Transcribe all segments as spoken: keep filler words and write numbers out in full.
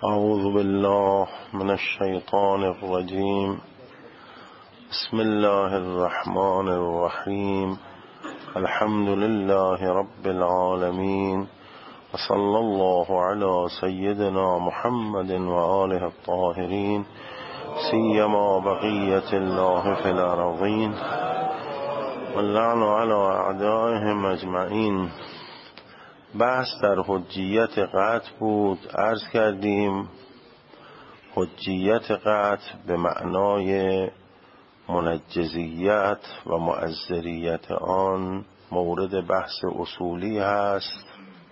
اعوذ بالله من الشیطان الرجیم. بسم الله الرحمن الرحیم. الحمد لله رب العالمین و صلی الله علی سیدنا محمد و آله الطاهرین سیما بقیت الله فی الارضین واللعن علی اعدائهم اجمعین. بحث در حجیت قطع بود. عرض کردیم حجیت قطع به معنای منجزیت و معذریت آن مورد بحث اصولی هست.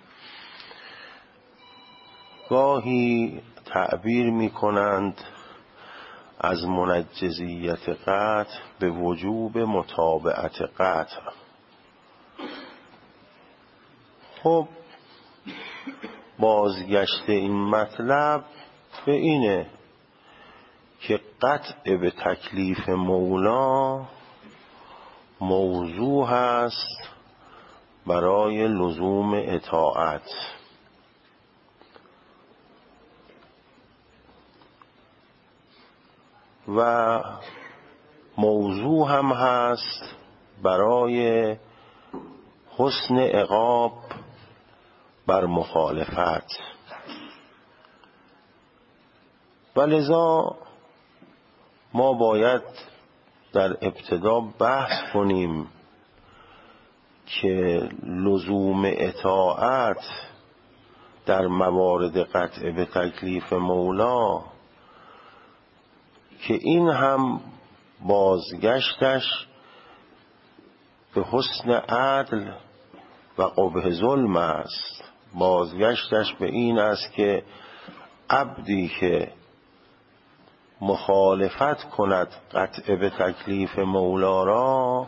گاهی تعبیر می کنند از منجزیت قطع به وجوب متابعت قطع. خب بازگشت این مطلب به اینه که قطع به تکلیف مولا موضوع هست برای لزوم اطاعت و موضوع هم هست برای حسن عقاب بر مخالفت. ولذا ما باید در ابتدا بحث کنیم که لزوم اطاعت در موارد قطع به تکلیف مولا که این هم بازگشتش به حسن عدل و قبح ظلم است. بازگشتش به این است که عبدی که مخالفت کند قطع به تکلیف مولا را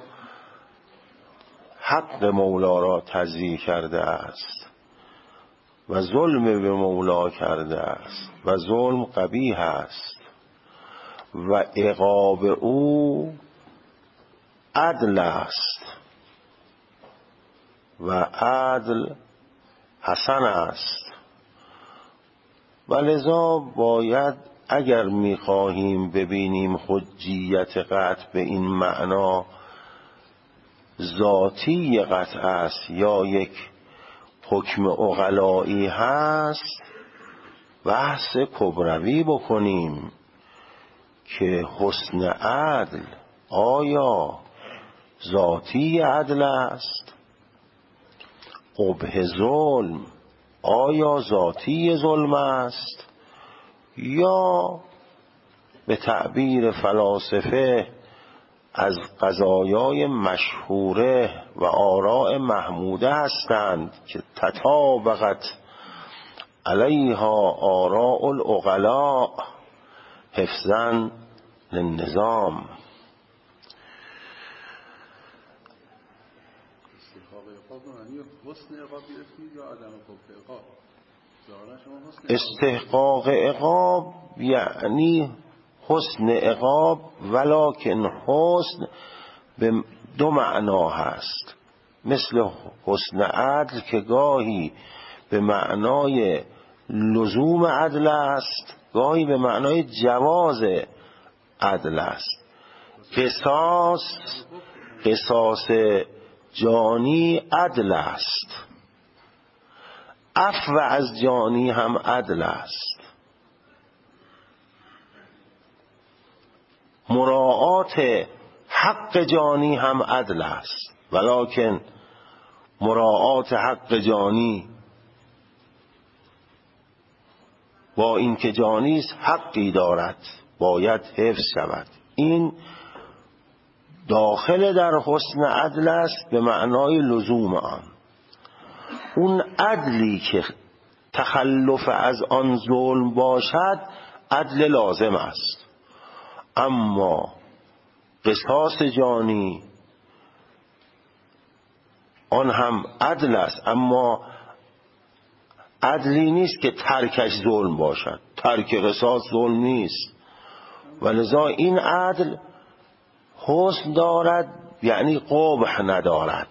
حق مولا را تضییع کرده است و ظلم به مولا کرده است و ظلم قبیح است و عقاب او عدل است و عدل حسن است. ولذا باید اگر می‌خواهیم ببینیم حجیت قطع به این معنا ذاتی قطع است یا یک حکم عقلائی هست بحث کبروی بکنیم که حسن عدل آیا ذاتی عدل است؟ قبح ظلم آیا ذاتی ظلم است یا به تعبیر فلاسفه از قضایای مشهوره و آراء محموده هستند که تطابقت علیها آراء العقلاء حفظاً للنظام. استحقاق عقاب یعنی حسن عقاب، ولکن حسن به دو معنا هست، مثل حسن عدل که گاهی به معنای لزوم عدل است، گاهی به معنای جواز عدل است. قصاص قصاص جانی عدل است، عفو از جانی هم عدل است، مراعات حق جانی هم عدل است، ولکن مراعات حق جانی با اینکه جانی است حقی دارد باید حفظ شود. این داخل در حسن عدل است به معنای لزوم آن. اون عدلی که تخلف از آن ظلم باشد عدل لازم است. اما قصاص جانی آن هم عدل است، اما عدلی نیست که ترکش ظلم باشد. ترک قصاص ظلم نیست. ولذا این عدل حسن دارد یعنی قبح ندارد.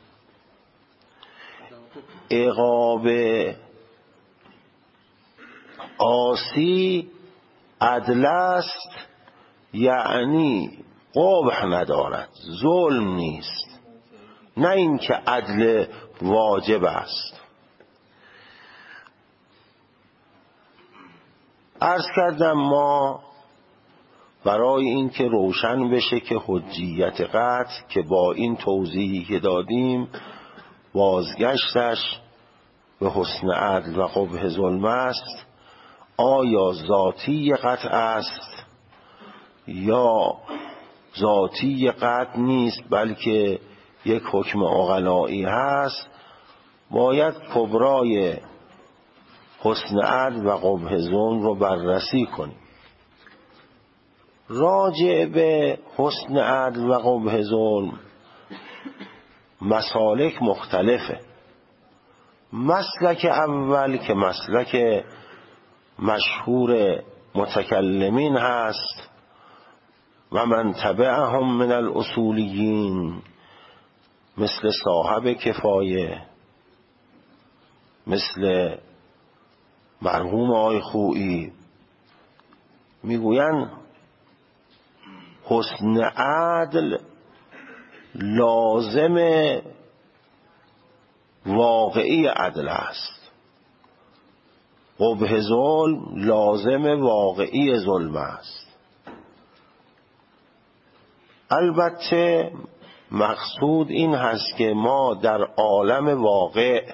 عقاب عاصی عدل است، یعنی قبح ندارد، ظلم نیست، نه اینکه عدل واجب است. عرض کردم ما برای اینکه روشن بشه که حجیت قطع که با این توضیحی که دادیم بازگشتش به حسن عدل و قبح ظلم است، آیا ذاتی قطع است یا ذاتی قطع نیست بلکه یک حکم عقلایی هست، باید کبرای حسن عدل و قبح ظلم رو بررسی کنیم. راجع به حسن عدل و قبح ظلم مسالک مختلفه. مسلک اول که مسلک مشهور متکلمین هست و من تبعهم من الاصولیین، مثل صاحب کفایه، مثل مرحوم آقای خویی، میگوین حسن عدل لازم واقعی عدل است، قبح ظلم لازم واقعی ظلم است. البته مقصود این هست که ما در عالم واقع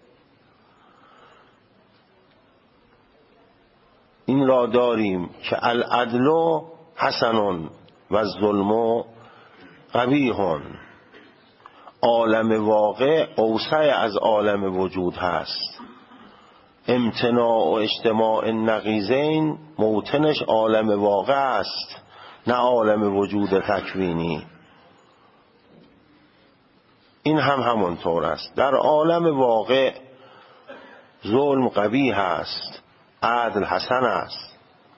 این را داریم که العدل حسن و الظلم قبیح. عالم واقع اوسع از عالم وجود هست. امتناع و اجتماع نقیضین موطنش عالم واقع است، نه عالم وجود تکوینی. این هم همونطور است. در عالم واقع ظلم قبیح است، عدل حسن است.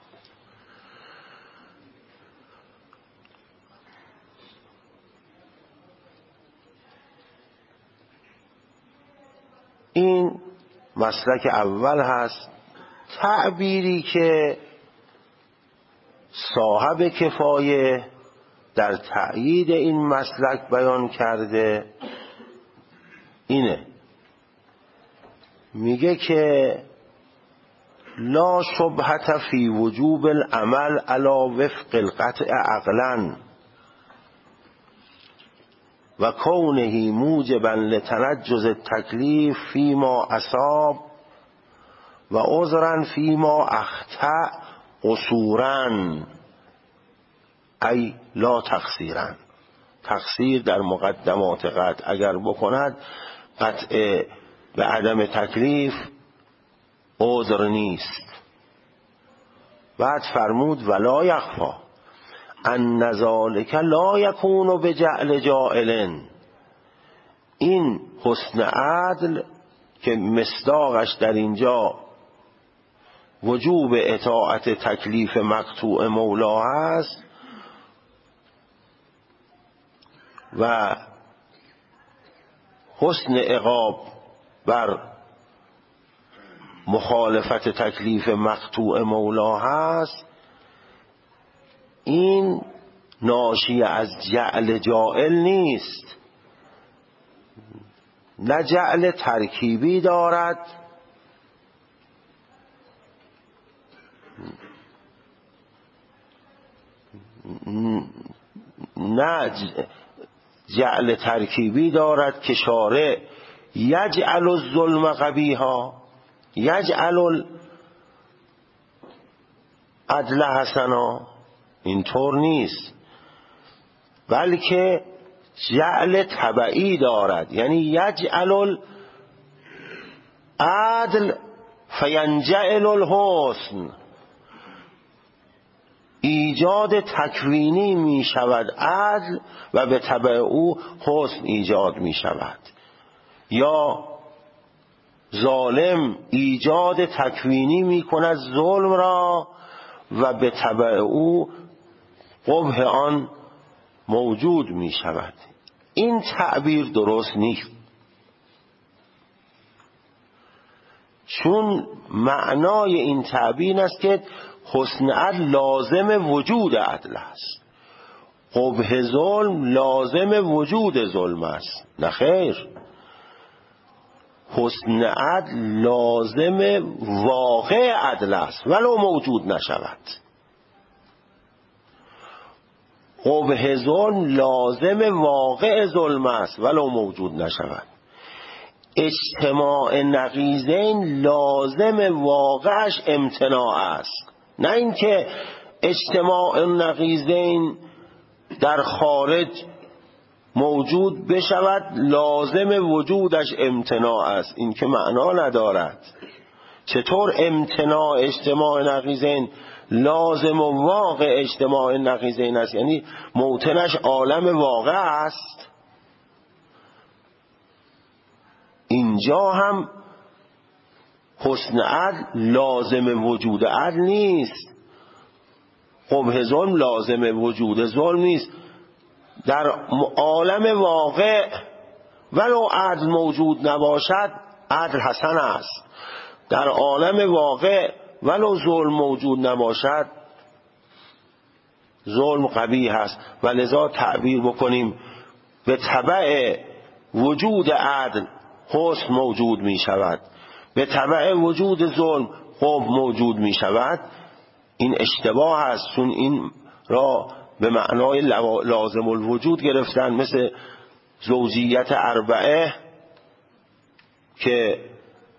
این مسلک اول هست. تعبیری که صاحب کفایه در تأیید این مسلک بیان کرده اینه، میگه که لا شبهة فی وجوب العمل علی وفق القطع عقلا و کونه موجبا لتنجز التکلیف فیما اصاب و عذرا فیما اخطأ قصورا ای لا تقصیرا. تقصیر در مقدمات قطع اگر بکند قطع به عدم تکلیف عذر نیست. بعد فرمود ولا یخفی ان ذلک لا یکون بجعل جائل. این حسن عدل که مصداقش در اینجا وجوب اطاعت تکلیف مقطوع مولا هست و حسن عقاب بر مخالفت تکلیف مقطوع مولا هست، این ناشی از جعل جائل نیست. نه جعل ترکیبی دارد نه جعل ترکیبی دارد که شارع یجعل الظلم قبیحا، یجعل العدل حسنا، اینطور نیست، بلکه جعل تبعی دارد، یعنی یجعل العدل فینجعل الحسن. ایجاد تکوینی می شود عدل و به تبع او حسن ایجاد می شود، یا ظالم ایجاد تکوینی می کند ظلم را و به تبع او قبح آن موجود می شود. این تعبیر درست نیست، چون معنای این تعبیر است که حسن عدل لازم وجود عدل است، قبح ظلم لازم وجود ظلم است. نه خیر، حسن عدل لازم واقع عدل است ولو موجود نشود. قبح ظلم لازم واقع ظلم است ولو موجود نشود. اجتماع نقیضین لازم واقعش امتناع است، نه اینکه اجتماع نقیضین در خارج موجود بشود لازم وجودش امتناع است. این که معنا ندارد. چطور امتناع اجتماع نقیضین لازم و واقع اجتماع نقیضین است؟ یعنی موطنش عالم واقع است. اینجا هم حسن عدل لازم وجود عدل نیست، قبح ظلم لازم وجود ظلم نیست. در عالم واقع ولو عدل موجود نباشد عدل حسن است، در عالم واقع ولو ظلم موجود نباشد ظلم قبیح است. و لذا تعبیر بکنیم به تبع وجود عدل حسن موجود می شود، به تبع وجود ظلم قبح موجود می شود، این اشتباه است. چون این را به معنای لازم الوجود گرفتن، مثل زوجیت اربعه که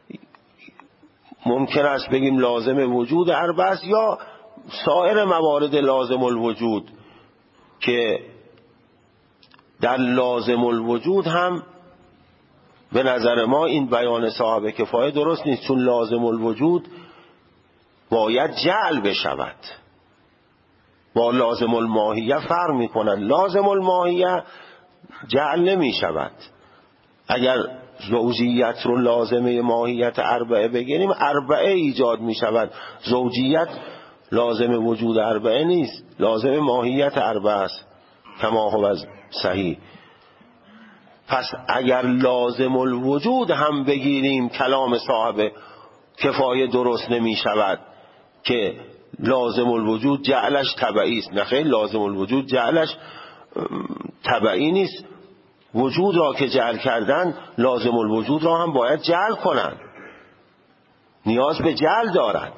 ممکن است بگیم لازم وجود اربعه است، یا سایر موارد لازم الوجود که در لازم الوجود هم به نظر ما این بیان صاحب کفایه درست نیست، چون لازم الوجود باید جعل بشود، با لازم الماهیه فرق میکنن. لازم الماهیه جعل نمی شود. اگر زوجیت رو لازمه ماهیت اربعه بگیریم اربعه ایجاد می شود، زوجیت لازم وجود اربعه نیست، لازم ماهیت اربعه است کما هو صحیح. پس اگر لازم الوجود هم بگیریم کلام صاحب کفایه درست نمی شود که لازم الوجود جعلش تبعی است. نخیر، لازم الوجود جعلش تبعی نیست. وجود را که جعل کردن لازم الوجود را هم باید جعل کنن، نیاز به جعل دارد.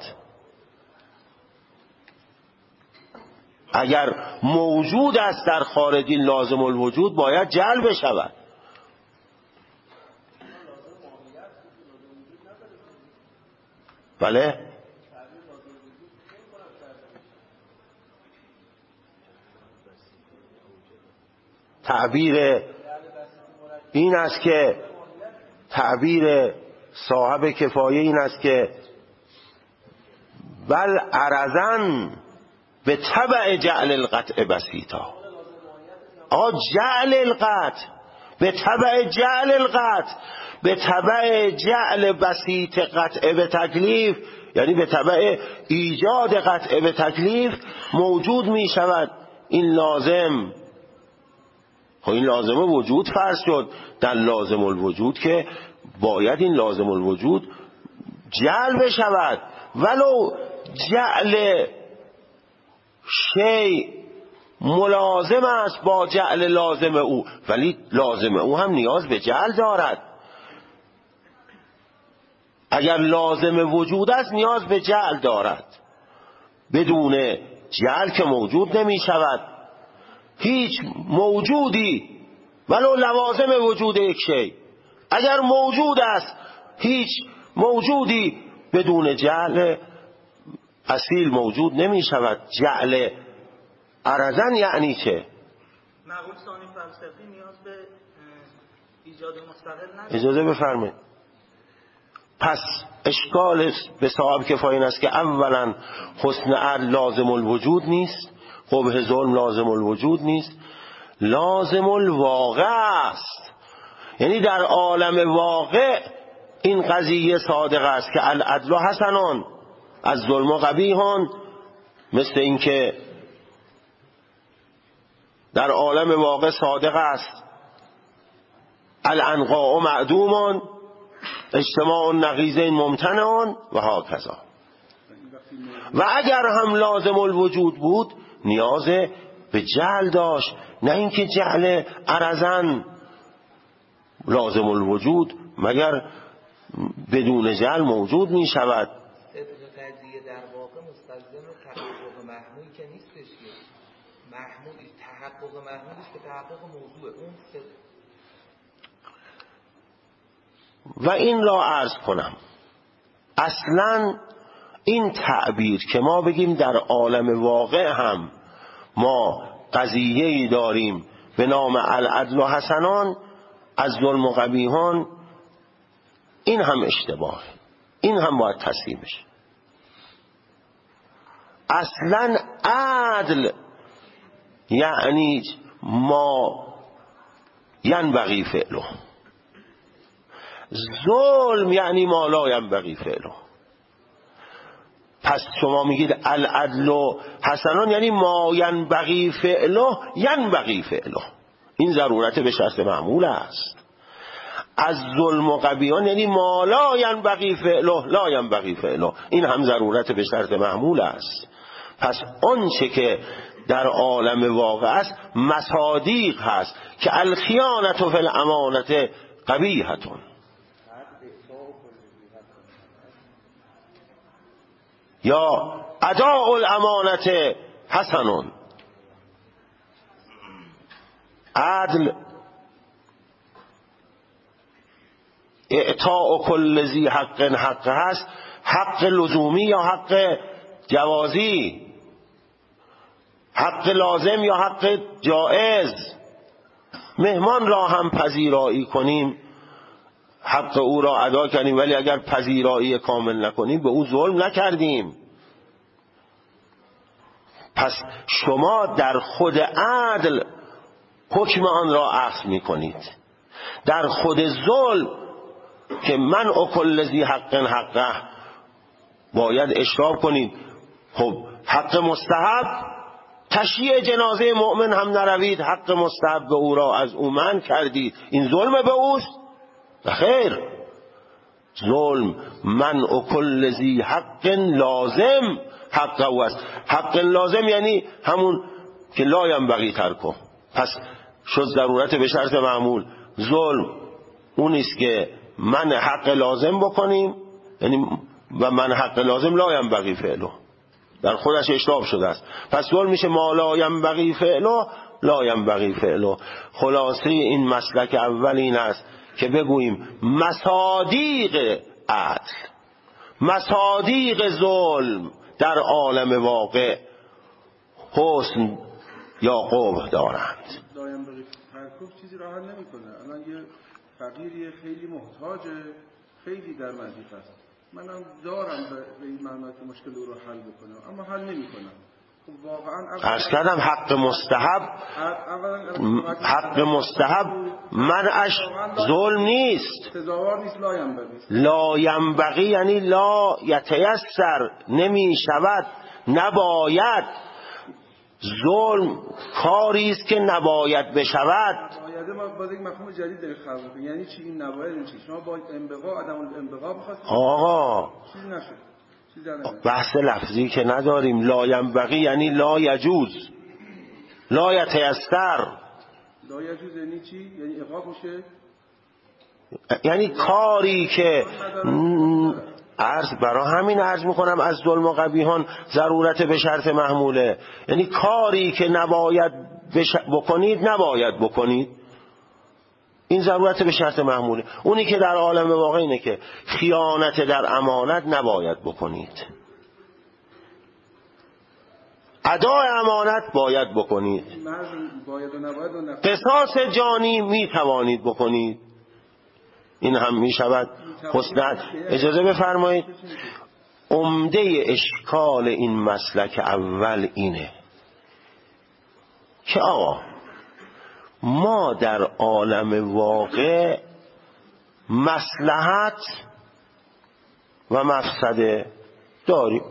اگر موجود است در خارج این لازم الوجود باید جعل بشود. بله، تعبیر این است که تعبیر صاحب کفایه این است که بل عرضن به تبع جعل القطع بسیطا. آقا جعل القطع به تبع جعل القطع به تبع جعل بسیط قطع به تکلیف، یعنی به تبع ایجاد قطع به تکلیف موجود می شود این لازم. خب این لازم وجود فرض شد، در لازم الوجود که باید این لازم الوجود جعل بشود، ولو جعل شیء ملازم است با جعل لازم او، ولی لازم او هم نیاز به جعل دارد. اگر لازم وجود است نیاز به جعل دارد، بدون جعل که موجود نمی شود. هیچ موجودی ولو لوازم وجود یک شی اگر موجود است، هیچ موجودی بدون جعل اصیل موجود نمی شود. جعل عرضن یعنی چه؟ معقول ثانی فلسفی نیاز به ایجاد مستقل نداره. اجازه بفرمایید. پس اشکال به صاحب کفایه این است که اولا حسن عدل لازم الوجود نیست، قبح ظلم لازم الوجود نیست، لازم الواقع است. یعنی در عالم واقع این قضیه صادق است که العدل حسنان از ظلم و قبیحان، مثل این که در عالم واقع صادق است الانقاء معدومان، اجتماع النقیضین ممتنع و هاکذا. و اگر هم لازم الوجود بود نیاز به جعل داشت، نه اینکه جعل عرضن لازم الوجود مگر بدون جعل موجود می شود. قضیه در واقع مستلزم تحقق محمول که نیستش که محمول تحقق محمولش به تحقق موضوع اون صدق. و این را عرض کنم اصلا این تعبیر که ما بگیم در عالم واقع هم ما قضیه‌ای داریم به نام العدل و حسنان از ظلم و قبیحان، این هم اشتباه، این هم باید تصحیح بشه. اصلا عدل یعنی ما ینبغی فعله، ظلم یعنی ما لا ینبغی فعله. پس شما میگید العدل و حسنان یعنی ما ینبغی فعله ینبغی فعله، این ضرورت به شرط معمول است. از ظلم و قبیحان یعنی ما لا ینبغی فعله لا ینبغی فعله، این هم ضرورت به شرط معمول است. پس اون چه که در عالم واقع است مصادیق هست که الخیانت فی الامانت قبیحتون، یا اداء الامانت حسنون. عدل اعطاء کل ذی حق حق هست، حق لزومی یا حق جوازی، حق لازم یا حق جائز. مهمان را هم پذیرایی کنیم حق او را ادا کنیم، ولی اگر پذیرایی کامل نکنیم به او ظلم نکردیم. پس شما در خود عدل حکم آن را اخذ می کنید، در خود ظلم که من او کل ذی حق حقه باید اشراب کنید. خب حق مستحب تشییع جنازه مؤمن هم نروید، حق مستحب به او را از او منع کردید، این ظلم به اوست؟ خیر، ظلم منع کل ذی حق لازم حق او است. حق لازم یعنی همون که لا ینبغی ترکه. پس شد ضرورت به شرط معمول. ظلم اون است که من حق لازم بکنیم، یعنی و من حق لازم لا ینبغی فعله، در خودش اشتباه شده است. پس ظلم میشه ما لا ینبغی فعله لا ینبغی فعله. خلاصه این مسلک اول این است که بگوییم مصادیق عدل، مصادیق ظلم در عالم واقع حسن یا قبح دارند. لا ینبغی ترکه چیزی را حل نمی‌کنه. الان یه فقیری خیلی محتاجه، خیلی در وظیفه است، منم دارم به این معنی که مشکل او رو حل بکنم، اما حل نمی‌کنم. خب واقعا عرض کردم حق مستحب، حق مستحب منعش ظلم نیست. سزاوار نیست. لا ینبغی لا ینبغی یعنی لا یتیسر، نمی شود، نباید. ظلم کاری است که نباید بشود. باید ما باز یک مفهوم جدید داریم خلق می‌کنیم. یعنی چی این نباید؟ این چی؟ شما با انبغا عدم الانبغا بخواستید آقا چیزی نشد. بحث لفظی که نداریم. لا ینبغی یعنی لا یجوز، لا یتیسر. لا یجوز یعنی چی؟ یعنی عقاب میشه، یعنی کاری که عرض برای همین عرض میکنم از ظلم و قبیحان ضرورت به شرط محموله، یعنی کاری که نباید بش... بکنید نباید بکنید، این ضرورت به شرط محموله. اونی که در عالم واقع اینه که خیانت در امانت نباید بکنید، ادای امانت باید بکنید، قصاص جانی می توانید بکنید، این هم می شود حسنت. اجازه بفرمایید عمده اشکال این مسلک اول اینه که آقا ما در عالم واقع مصلحت و مفسده داریم،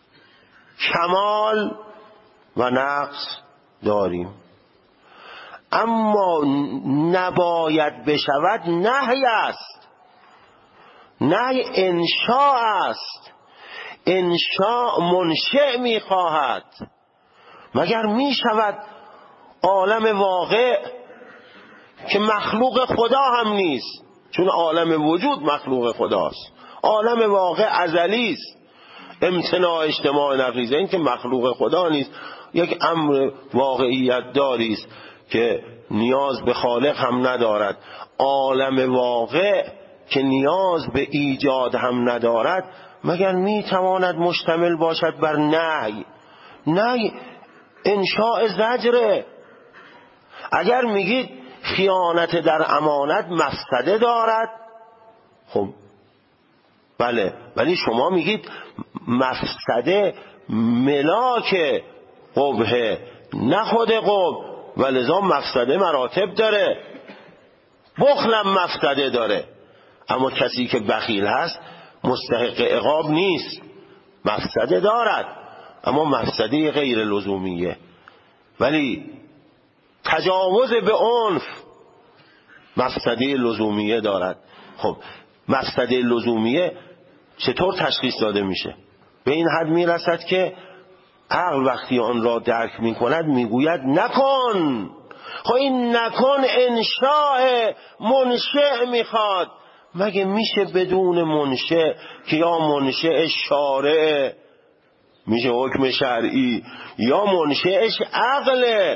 کمال و نقص داریم. اما نباید بشود نهی است. نهی انشاء است. انشاء منشأ میخواهد. مگر میشود عالم واقع که مخلوق خدا هم نیست، چون عالم وجود مخلوق خداست، عالم واقع ازلی است، امتناع اجتماع نقیضه، این که مخلوق خدا نیست، یک امر واقعیت داری است که نیاز به خالق هم ندارد. عالم واقع که نیاز به ایجاد هم ندارد مگر میتواند مشتمل باشد بر نهی؟ نهی انشاء زجره. اگر میگید خیانت در امانت مفسده دارد، خب بله، ولی شما میگید مفسده ملاک قبه نه خود قبه، ولذا مفسده مراتب داره. بخلم مفسده داره، اما کسی که بخیل هست مستحق عقاب نیست. مفسده دارد اما مفسده غیر لزومیه. ولی تجاوز به عنف مفسده لزومیه دارد. خب مفسده لزومیه چطور تشخیص داده میشه؟ به این حد میرسد که عقل وقتی آن را درک میکند میگوید نکن. خب این نکن انشاء منشأ میخواد. مگه میشه بدون منشأ که یا منشأ شارع میشه حکم شرعی یا منشأش عقله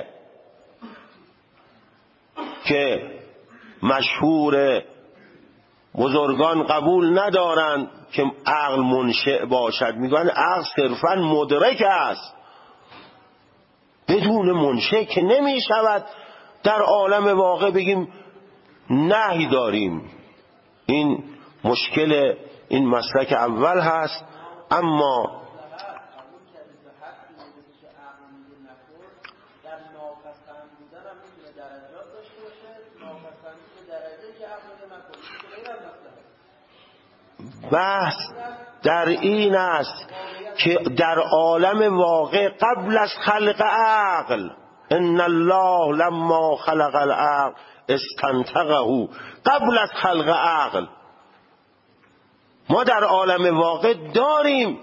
که مشهور بزرگان قبول ندارند که عقل منشأ باشد، میگن عقل صرفا مدرک است. بدون منشأ که نمیشود در عالم واقع بگیم نهی داریم. این مشکل این مسلک اول هست. اما بحث در این است که در عالم واقع قبل از خلق عقل، ان الله لما خلق العقل استنطقه، قبل از خلق عقل ما در عالم واقع داریم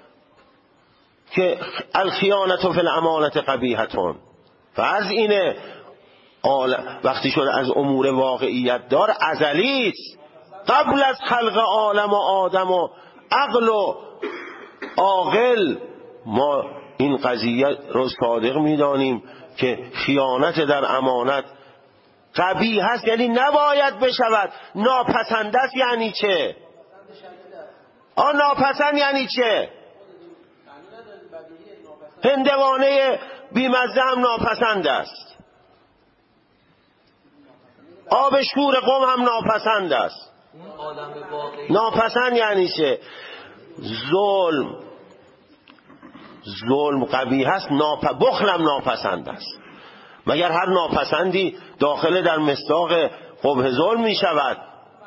که الخیانة فی الامانة قبیحتون. فرض اینه وقتی شده از امور واقعیت دار ازلی است. قبل از خلق عالم و آدم و عقل و عاقل ما این قضیه رو صادق میدانیم که خیانت در امانت قبیح هست، یعنی نباید بشود. ناپسند است یعنی چه؟ آ ناپسند یعنی چه؟ هندوانه بیمزه هم ناپسند است، آب شور قم هم ناپسند است. ناپسند یعنی چه؟ ظلم ظلم قبیح است، ناپ... بخلم ناپسند است. مگر هر ناپسندی داخل در مصداق قبح ظلم می شود؟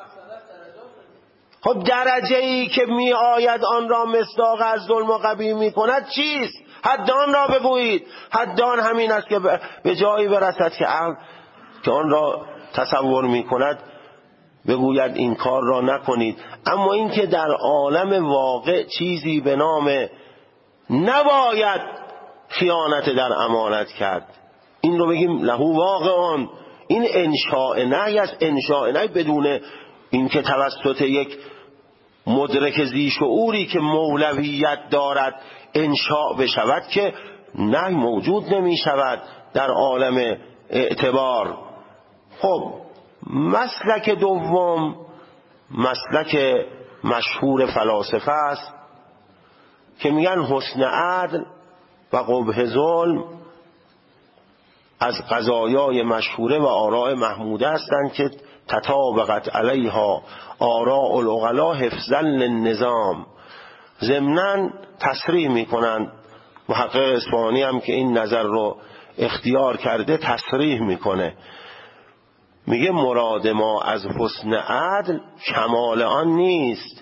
خب درجه ای که می آید آن را مصداق از ظلم و قبیح می کند چیست؟ حد آن را بگویید. حد آن همین است که به جایی برسد که عقل که آن را تصور می کند بگوید این کار را نکنید. اما این که در عالم واقع چیزی به نام نباید خیانت در امانت کرد، این رو بگیم لهو واقعان، این انشاء نهی است. انشاء نهی بدون این که توسط یک مدرک ذی شعوری که مولویت دارد انشاء بشود که نهی موجود نمی شود در عالم اعتبار. خب مسلک دوم مسلک مشهور فلاسفه است که میگن حسن عدل و قبح ظلم از قضایای مشهوره و آراء محموده هستند که تطابقت علیها آراء العقلاء حفظا للنظام. ضمناً تصریح میکنند، محقق اصفهانی هم که این نظر رو اختیار کرده تصریح میکنه، میگه مراد ما از حسن عدل کمال آن نیست،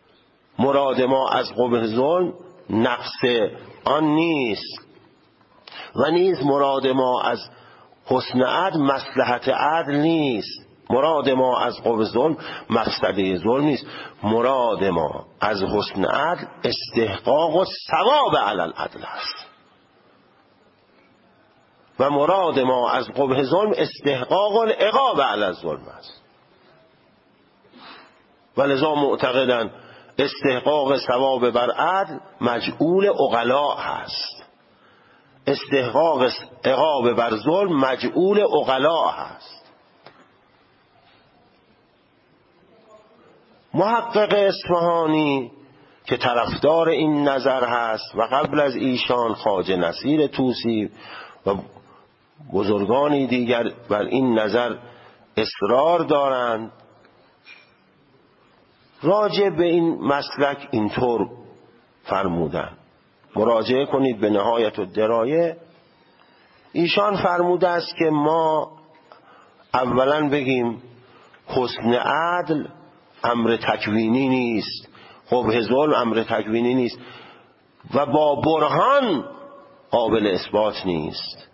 مراد ما از قبح ظلم نقص آن نیست. و نیز مراد ما از حسن عدل مصلحت عدل نیست، مراد ما از قبح ظلم مفسده ظلم نیست، مراد ما از حسن عدل استحقاق و ثواب علی العدل است و مراد ما از قبح ظلم استحقاق العقاب علی الظلم است. ولذا معتقدن استحقاق ثواب بر عدل مجعول عقلاء هست، استحقاق عقاب بر ظلم مجعول عقلاء هست. محقق اصفهانی که طرفدار این نظر هست و قبل از ایشان خواجه نصیر طوسی و بزرگانی دیگر بر این نظر اصرار دارند، راجع به این مسلک اینطور فرمودند. مراجعه کنید به نهایت الدرایه. ایشان فرموده است که ما اولا بگیم حسن عدل امر تکوینی نیست، قبح ظلم امر تکوینی نیست و با برهان قابل اثبات نیست.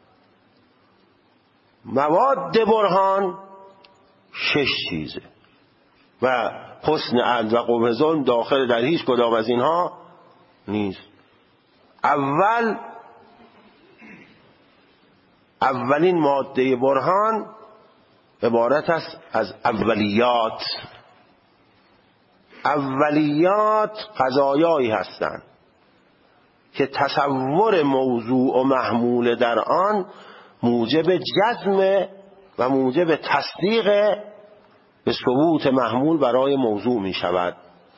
مواد برهان شش چیزه و حسن عدل و قبح ظلم داخل در هیچ کدام از اینها نیست. اول اولین ماده برهان عبارت است از اولیات. اولیات قضایایی هستند که تصور موضوع و محمول در آن موجب جزم و موجب تصدیق به ثبوت محمول برای موضوع می شود.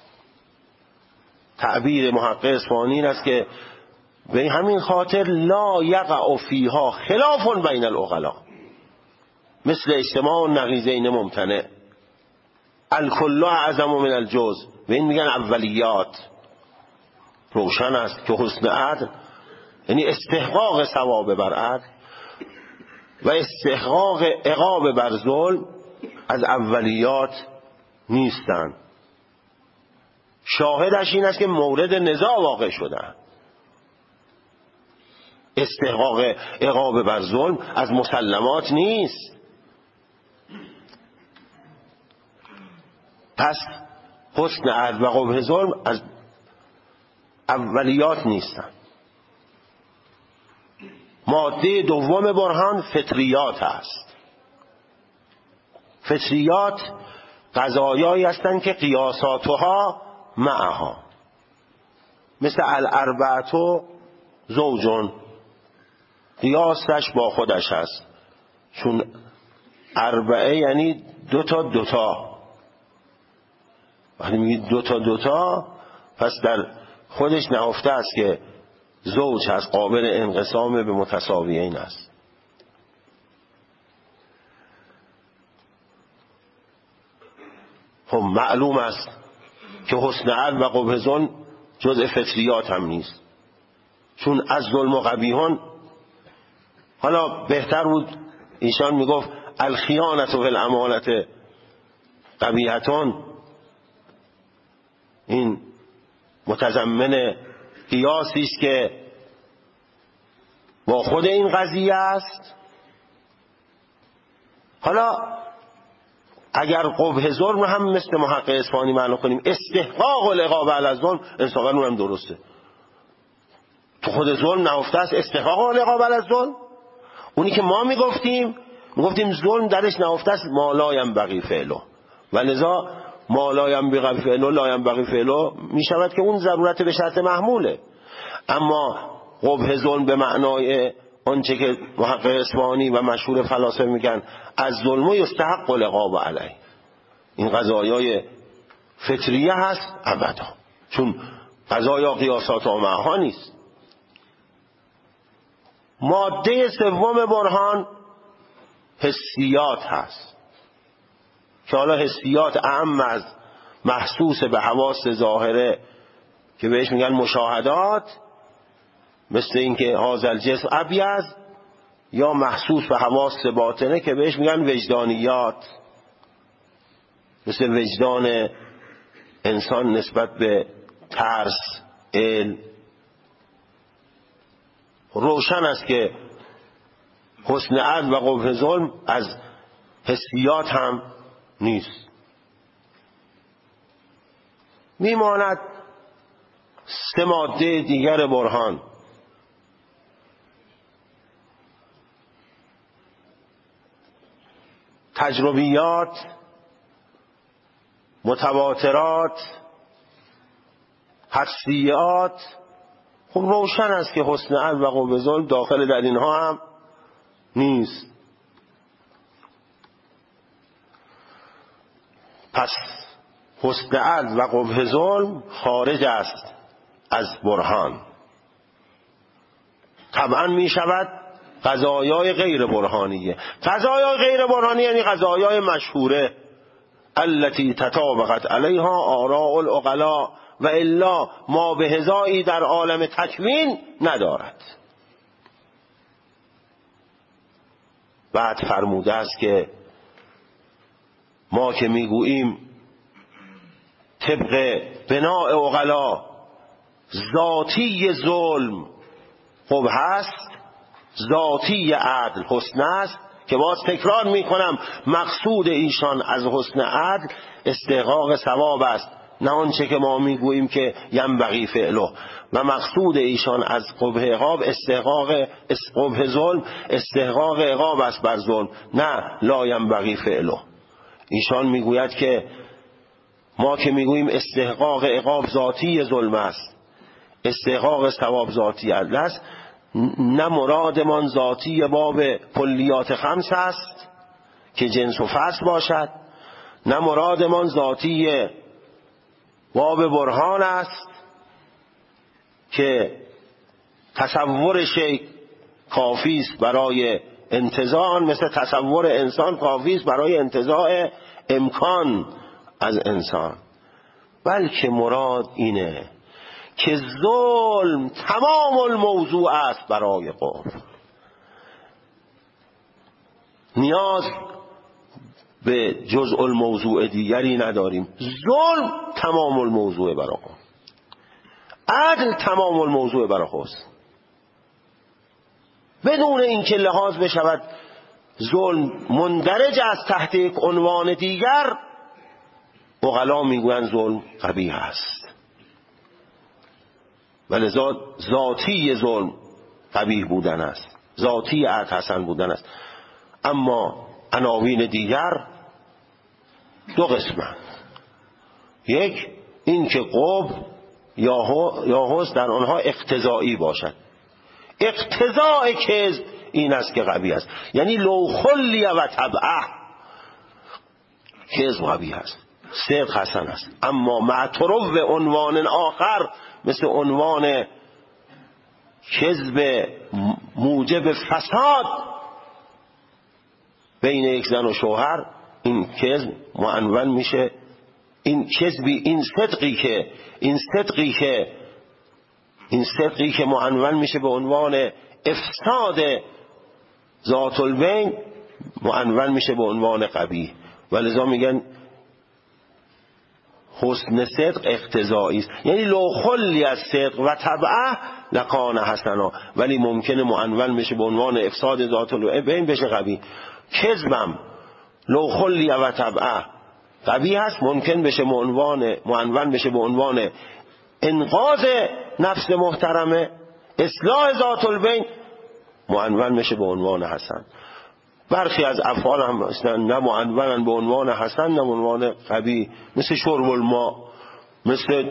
تعبیر محقق اصفهانی این است که به همین خاطر لا یقع فیها خلاف بین العقلاء مثل اجتماع النقیضین ممتنع، الکل اعظم من الجزء. به این میگن اولیات. روشن است که حسن عدل یعنی استحقاق ثواب بر عدل و استحقاق عقاب بر ظلم از اولیات نیستند. شاهدش این است که مورد نزاع واقع شدند. استحقاق عقاب بر ظلم از مسلمات نیست. پس حسن عدل و قبح ظلم از اولیات نیستند. ماده دوم برهان فطریات است. فطریات قضایایی هستند که قیاساتها معها، مثل الاربعه زوجون، قیاسش با خودش هست، چون اربعه یعنی دوتا دوتا. وقتی میگید دوتا دوتا پس در خودش نهفته است که زوج هست، قابل انقسام به متساویین است. خب معلوم است که حسن عدل و قبح ظلم جزء فطریات هم نیست، چون از ظلم و قبیحان، حالا بهتر بود ایشان میگفت الخیانت و الامانت قبیحتون، این متضمن قیاسی است که با خود این قضیه است. حالا اگر قبح ظلم هم مثل محقق اصفهانی معنا کنیم استحقاق العقاب علی الظلم، انصافا اونم درسته. تو خود ظلم نهفته است استحقاق العقاب علی الظلم. اونی که ما میگفتیم میگفتیم ظلم درش نهفته است ما لا ینبغی فعله، و لذا ما لا ینبغی فعله لا ینبغی فعله میشود که اون ضرورت به شرط محموله. اما قبح ظلم به معنای آنچه که محقق اصفهانی و مشهور فلاسفه میگن از ظلم یستحق العقاب علیه، این قضایای فطریه هست ابدا، چون قضایا قیاسات و معها نیست. ماده سوم برهان حسیات هست که حالا حسیات اعم از محسوس به حواس ظاهره که بهش میگن مشاهدات، مثل اینکه هذا الجسم ابیض، یا محسوس به حواس باطنه که بهش میگن وجدانیات، مثل وجدان انسان نسبت به ترس، علم. روشن است که حسن عدل و قبح ظلم از حسیات هم نیست. میماند سه ماده دیگر برهان. تجربیات، متواترات، حدسیات. خب روشن است که حسن عدل و قبح ظلم داخل در اینها هم نیست. پس حسن عدل و قبح ظلم خارج است از برهان. طبعا می شود قضایای غیر برهانیه. قضایای غیر برهانیه یعنی قضایای مشهوره التي تطابقت علیها آراء العقلاء و الا ما به هزایی در عالم تکوین ندارد. بعد فرموده است که ما که میگوییم طبق بناء عقلاء ذاتی ظلم خب هست، ذاتی عدل حسن است، که باز تکرار میکنم مقصود ایشان از حسن عدل استحقاق ثواب است، نه آنچه که ما میگوییم که ینبغی فعله. و مقصود ایشان از قبح عقاب استحقاق قبح ظلم استحقاق عقاب است بر ظلم، نه لا ینبغی فعله. ایشان میگوید که ما که میگوییم استحقاق عقاب ذاتی ظلم است، استحقاق ثواب ذاتی عدل است، نه مرادمان ذاتی باب کلیات خمس است که جنس و فصل باشد، نه مرادمان ذاتی باب برهان است که تصور شیء کافی است برای انتزاع، مثل تصور انسان کافی است برای انتزاع امکان از انسان، بلکه مراد اینه که ظلم تمام الموضوع است برای قوم. نیاز به جزء الموضوع دیگری نداریم. ظلم تمام الموضوع برای قوم، عدل تمام الموضوع برای خود، بدون اینکه لحاظ بشود ظلم مندرج است تحت یک عنوان دیگر. عقلا میگویند ظلم قبیح است، ولی ذاتی ظلم قبیح بودن است، ذاتی عدل حسن بودن است. اما عناوین دیگر دو قسمند، یک این که قبح یا حسن در آنها اقتضایی باشد. اقتضاء کذب این است که قبیح است، یعنی لو خلی و طبعه کذب قبیح است، صدق حسن است. اما مع طرو عنوان آخر مثل عنوان کذب موجب فساد بین یک زن و شوهر، این کذب معنون میشه. این کذبی این صدقی که این صدقی که این صدقی که معنون میشه به عنوان افساد ذات البین معنون میشه به عنوان قبیح. ولذا میگن حسن صدق اقتضایی است، یعنی لو خلی از صدق و طبعه لکان حسنا، ولی ممکنه معنون بشه به عنوان افساد ذات البین بشه قبیح. کذبم لو خلی و طبعه قبیح است، ممکن بشه معنون معنون بشه به عنوان انقاذ نفس محترمه، اصلاح ذات البین، معنون بشه به عنوان حسن. برخی از افعال هم اصلا نه معنونن به عنوان حسن نه به عنوان قبیح، مثل شرب الماء، مثل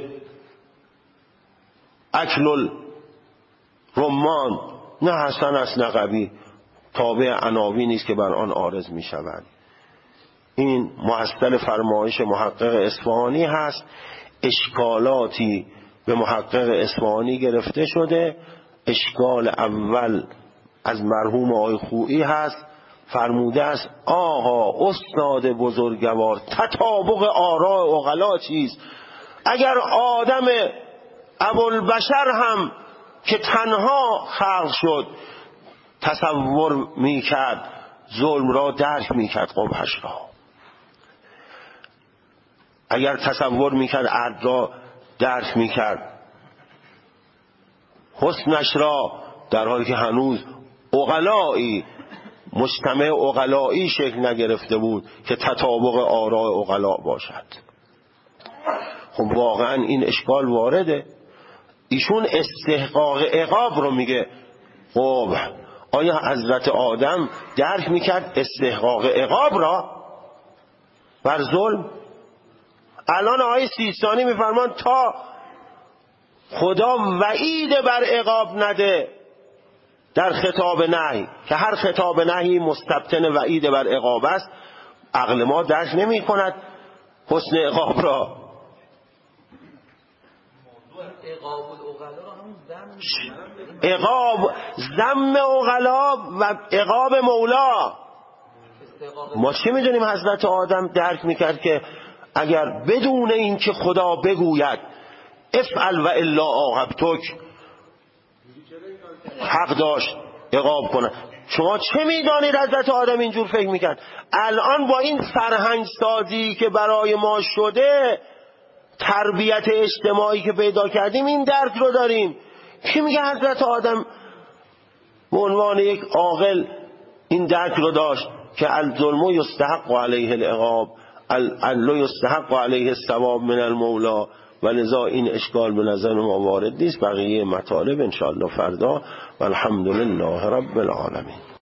اکل الرمان، نه حسن است نه قبیح، تابع عناوینی است که بر آن عارض می شود. این محصل فرمایش محقق اصفهانی هست. اشکالاتی به محقق اصفهانی گرفته شده. اشکال اول از مرحوم آقای خویی هست، فرموده است آقا استاد بزرگوار تطابق آراء عقلا چیست؟ اگر آدم ابوالبشر هم که تنها خلق شد تصور میکرد ظلم را درک میکرد قبحش را، اگر تصور میکرد عدل را درک میکرد، حسنش را، در حالی که هنوز عقلایی مجتمع عقلایی شکل نگرفته بود که تطابق آراء عقلا باشد. خب واقعا این اشکال وارده. ایشون استحقاق عقاب رو میگه. خب آیا حضرت آدم درک میکرد استحقاق عقاب را بر ظلم؟ الان آیه سیستانی میفرمان تا خدا وعید بر عقاب نده در خطاب نهی، که هر خطاب نهی مستبطن وعید بر عقاب است، عقل ما درک نمی کند حسن عقاب را. عقاب ذم عقلا و عقاب مولا. ما چه میدونیم حضرت آدم درک میکرد که اگر بدون این که خدا بگوید افعل و الا عاقبتک حق داشت عقاب کنه؟ شما چه میدانید حضرت آدم اینجور فکر میکرد؟ الان با این فرهنگ سازی که برای ما شده، تربیت اجتماعی که پیدا کردیم، این درک رو داریم. کی میگه حضرت آدم به عنوان یک عاقل این درک رو داشت که الظلم یستحق علیه العقاب، العدل یستحق علیه الثواب من المولا، و لذا این اشکال به نظر ما وارد نیست. بقیه مطالب انشاءالله فردا. والحمدلله رب العالمین.